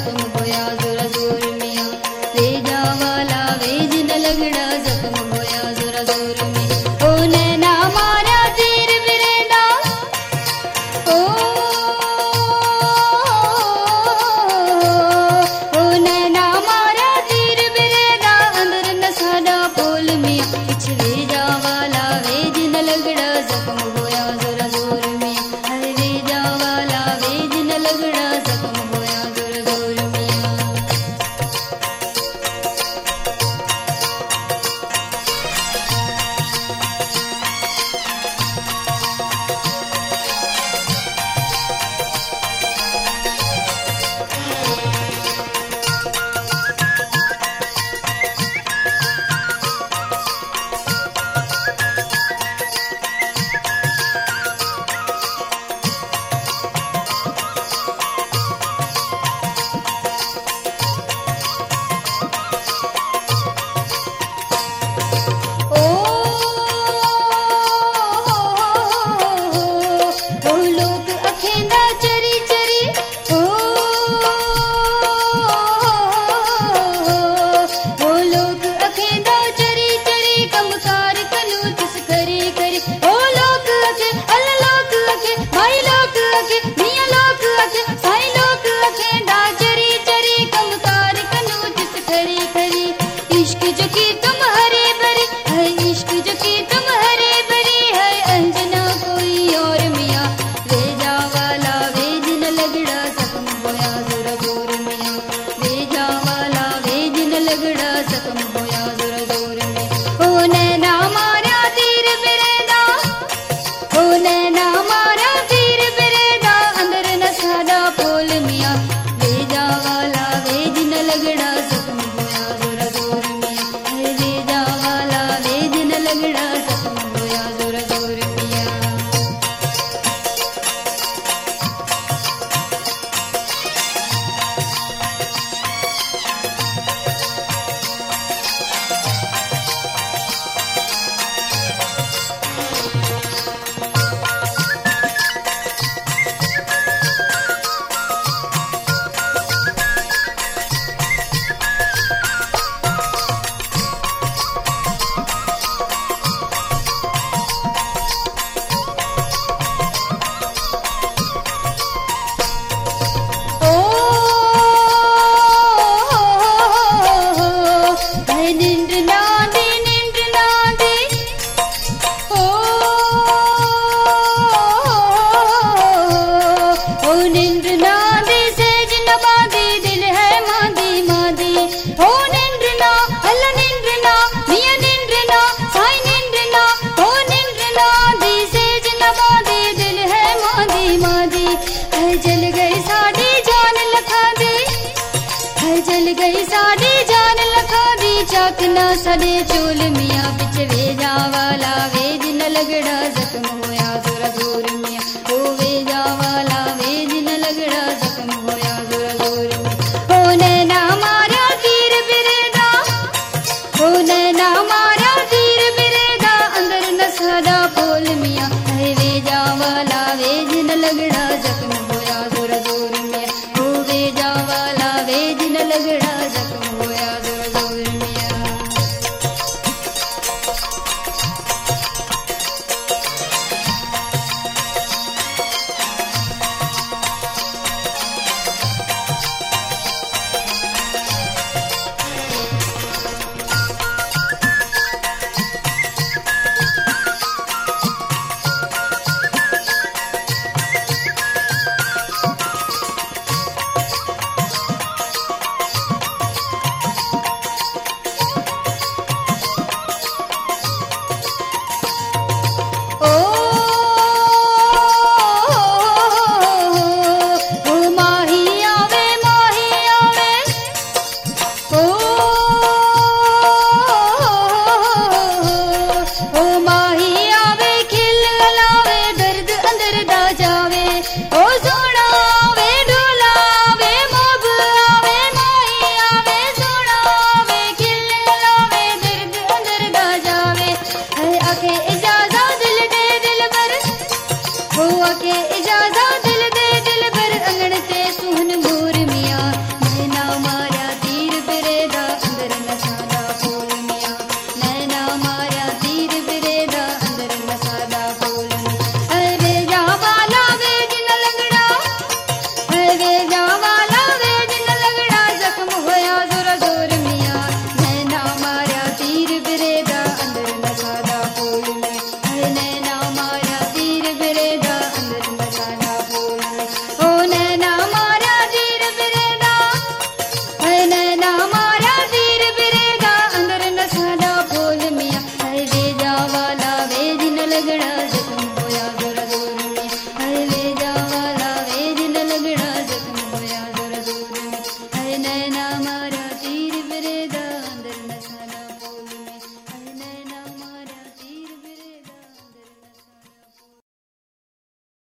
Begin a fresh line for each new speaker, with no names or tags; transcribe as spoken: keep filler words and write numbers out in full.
जख्म होया जोरा जोर मिया वेजा वाला वेज न लगड़ा जख्म होया जोरा जोर में ओ नैना मारा तीर बिरेदा ओ ओ नैना मारा तीर बिरेदा अंदर न सादा पोल मिया पिछ वेजा वाला वेज न लगड़ा जख्म होया जोरा जोर में हर वेजा वाला वेज न लगड़ा जख्म होया जोरा जोर मिया जल गई साड़ी जान लखा दी चाकना सड़े चोल मिया बिच वेजा वाला वेज न लगड़ा जख्म होया जोरा जोर मिया ओ वेजा वाला वेज न लगड़ा जख्म होया जोरा जोर मिया ओ नैना मारा तीर बिरेदा ओ नैना मारा तीर बिरेदा अंदर न सादा पोल मिया है वेजा वाला वेज न लगड़ा जख्म होया जोरा जोर मिया ओ वेजा वाला वेज न लगड़ा जख्म